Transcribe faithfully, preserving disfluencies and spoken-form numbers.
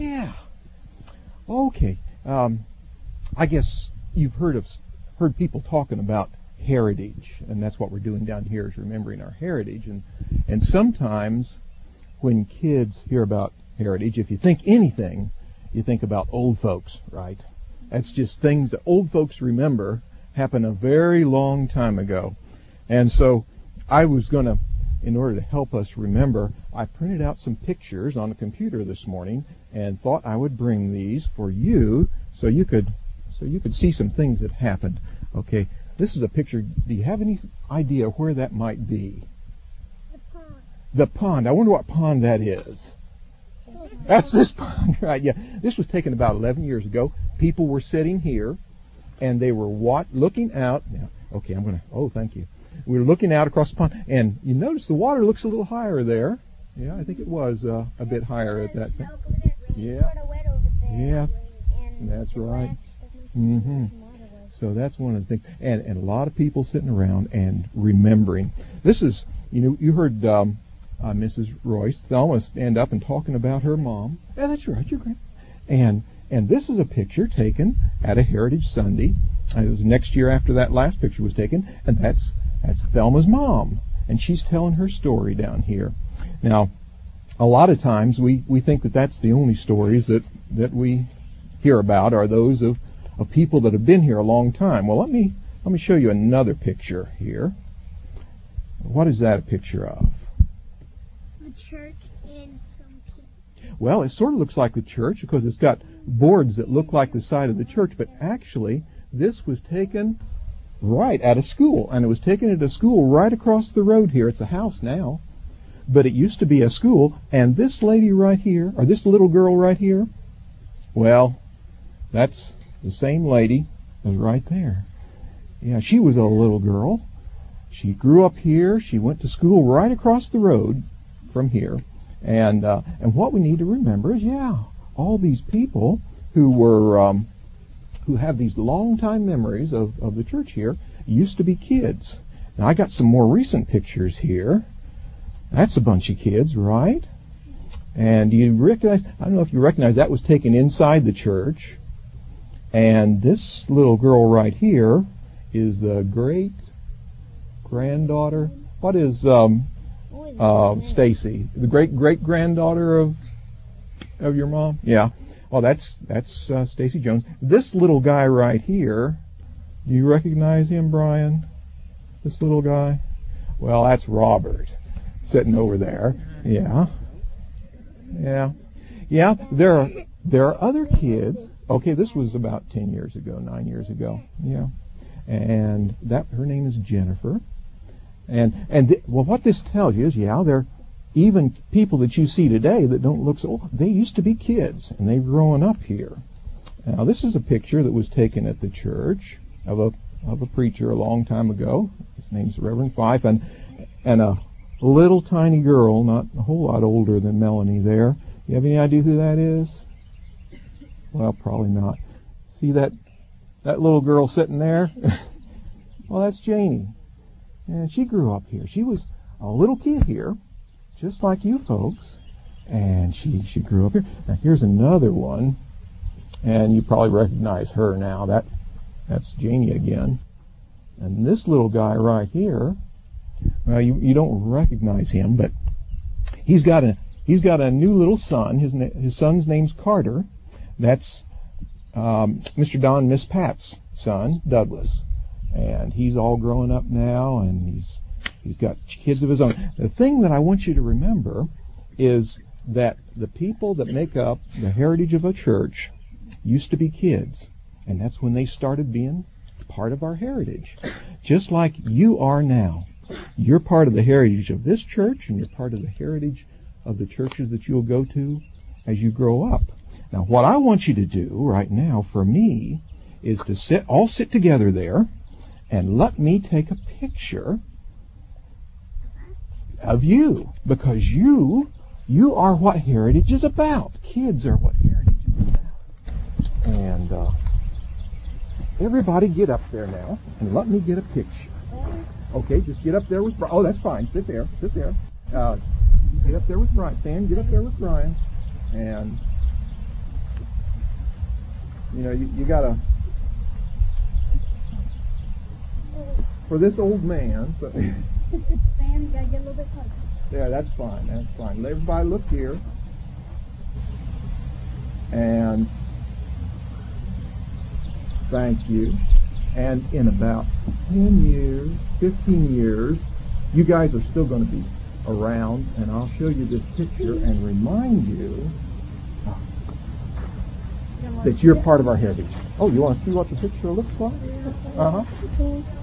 Yeah. Okay. Um, I guess you've heard of heard people talking about heritage, and that's what we're doing down here is remembering our heritage. And and sometimes when kids hear about heritage, if you think anything, you think about old folks, right? That's just things that old folks remember happened a very long time ago. And so I was going to, in order to help us remember, I printed out some pictures on the computer this morning and thought I would bring these for you so you could so you could see some things that happened. Okay, this is a picture. Do you have any idea where that might be? The pond. The pond. I wonder what pond that is. That's this pond, right? Yeah. This was taken about eleven years ago. People were sitting here, and they were what, looking out. Now, okay, I'm going to, oh, thank you. We were looking out across the pond, and you notice the water looks a little higher there. Yeah, I think it was uh, a bit higher at that time. Yeah. Yeah, that's right. Mm-hmm. So that's one of the things. And, and a lot of people sitting around and remembering. This is, you know, you heard um, uh, Missus Royce, Thelma, stand up and talking about her mom. Yeah, that's right, you're great. And and this is a picture taken at a Heritage Sunday. Uh, it was next year after that last picture was taken, and that's that's Thelma's mom. And she's telling her story down here. Now, a lot of times we, we think that that's the only stories that, that we hear about are those of, of people that have been here a long time. Well, let me let me show you another picture here. What is that a picture of? The church and some people. Well, it sort of looks like the church because it's got boards that look like the side of the church, but actually this was taken right at a school, and it was taken at a school right across the road here. It's a house now, but it used to be a school, and this lady right here, or this little girl right here, well, that's the same lady as right there. Yeah, she was a little girl. She grew up here. She went to school right across the road from here. And uh, and what we need to remember is, yeah, all these people who were um, who have these long time memories of, of the church here used to be kids. Now I got some more recent pictures here. That's a bunch of kids, right? And you recognize, I don't know if you recognize, that was taken inside the church. And this little girl right here is the great granddaughter. What is um, uh, Stacy? The great great granddaughter of of your mom? Yeah. Well, that's that's uh, Stacy Jones. This little guy right here, do you recognize him, Brian? This little guy? Well, that's Robert, sitting over there. Yeah. Yeah. Yeah, there are there are other kids. Okay, this was about ten years ago, nine years ago. Yeah. And that her name is Jennifer. And and th- well, what this tells you is, yeah, there even people that you see today that don't look so old, they used to be kids, and they've grown up here. Now, this is a picture that was taken at the church of a of a preacher a long time ago. His name's Reverend Fife, and and a little tiny girl, not a whole lot older than Melanie there. You have any idea who that is? Well, probably not. See that that little girl sitting there? Well, that's Janie. And she grew up here. She was a little kid here, just like you folks. And she, she grew up here. Now, here's another one. And you probably recognize her now. That That's Janie again. And this little guy right here, well, you, you don't recognize him, but he's got a he's got a new little son. His his son's name's Carter. That's um, Mister Don and Miss Pat's son, Douglas. And he's all grown up now, and he's he's got kids of his own. The thing that I want you to remember is that the people that make up the heritage of a church used to be kids, and that's when they started being part of our heritage, just like you are now. You're part of the heritage of this church, and you're part of the heritage of the churches that you'll go to as you grow up. Now, what I want you to do right now for me is to sit, all sit together there, and let me take a picture of you, because you, you are what heritage is about. Kids are what heritage is about. And uh, everybody get up there now, and let me get a picture. Okay, just get up there with Brian. Oh, that's fine. Sit there. Sit there. Uh, get up there with Brian. Sam, get up there with Brian. And You know, you, you gotta, for this old man, so, Sam, you gotta get a little bit closer. yeah, that's fine, that's fine. Let everybody look here. And thank you. And in about ten years, fifteen years, you guys are still going to be around, and I'll show you this picture and remind you that you're part of our heritage. Oh, you want to see what the picture looks like? Uh-huh.